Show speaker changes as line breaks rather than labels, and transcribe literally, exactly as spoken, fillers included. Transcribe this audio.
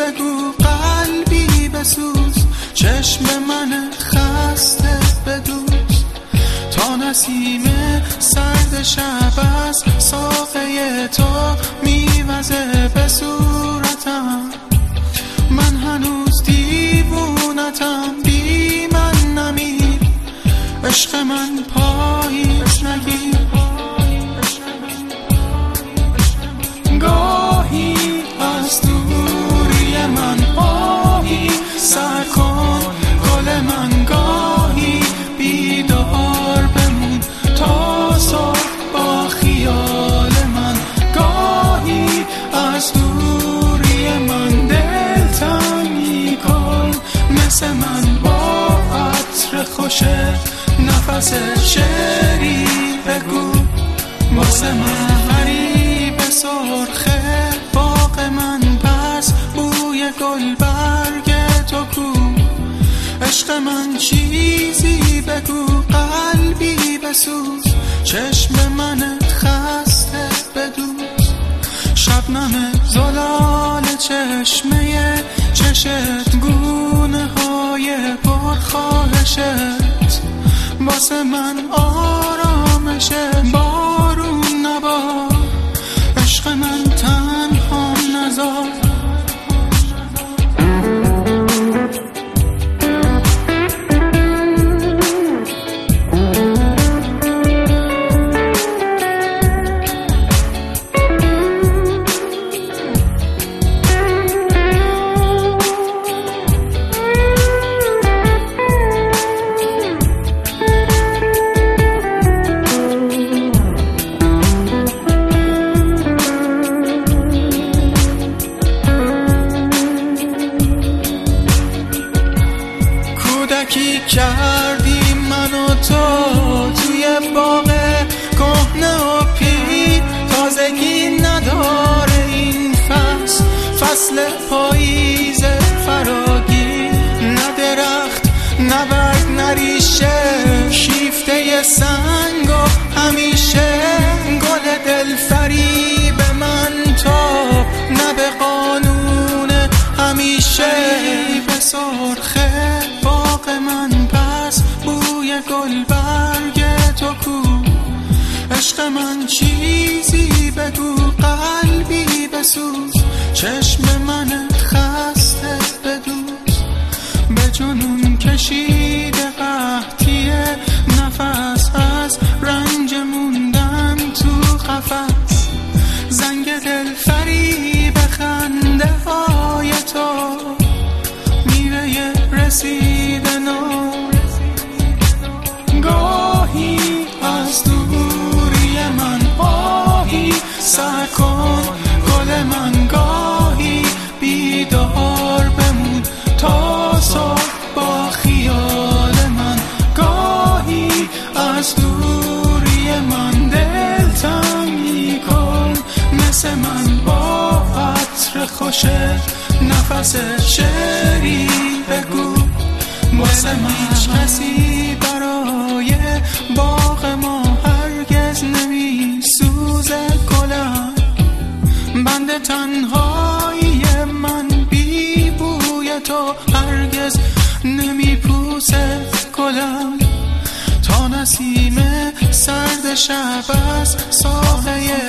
بگو قلبی بسوز، چشم من خسته بدوز، تا نسیم سرد شب از ساقه تو میوزه به صورتم. من هنوز دیوونتم، بی من نمیر، عشق من پاییز نگیر. گاهی از دوری من آهی سر کن گل من، گاهی بیدار بمون تا صبح با خیال من. گاهی از دوری من دلتنگی کن، مثل من با عطر خوش نفس شعری بگو واسه من. غریب سرخه باغ من، پس بوی گل برگ تو کو. عشق من چیزی بگو قلبی بسوز، چشم من خسته بدوز. شبنم زلال چشمه چشت، گونه های پرخواهشت واسه من آرامشه. بارون نبار، عشق من تنها نذار. کی کردی من و تو توی باغ کهنه و پیر، تازگی نداره این فصل، فصل پاییز فراگیر. نه درخت نه برگ نه ریشه، شیفته سنگ و همیشه گل دل فریب من تا نه به قانون همیشه. به سرخه باغ من، پس بوی گل برگ تو کو. عشق من چیزی بگو قلبی بسوز، چشم من خسته بدوز. به جنون کشیده قحطی نفس، از رنج موندن تو قفس. زنگ دل فریب خنده های تو، میوه رسیده نو. گاهی از دوری من آهی سر کن گل من، گاهی بیدار بمون تا صبح با خیال من. گاهی از دوری من دلتنگی کن، مثل من با عطر خوش نفس شعری بگو واسه من. هیچ کسی برای باغ ما هرگز نمی سوزه گلم، بند تنهایی من بی بوی تو هرگز نمی پوسه گلم. تا نسیم سرد شب از ساقه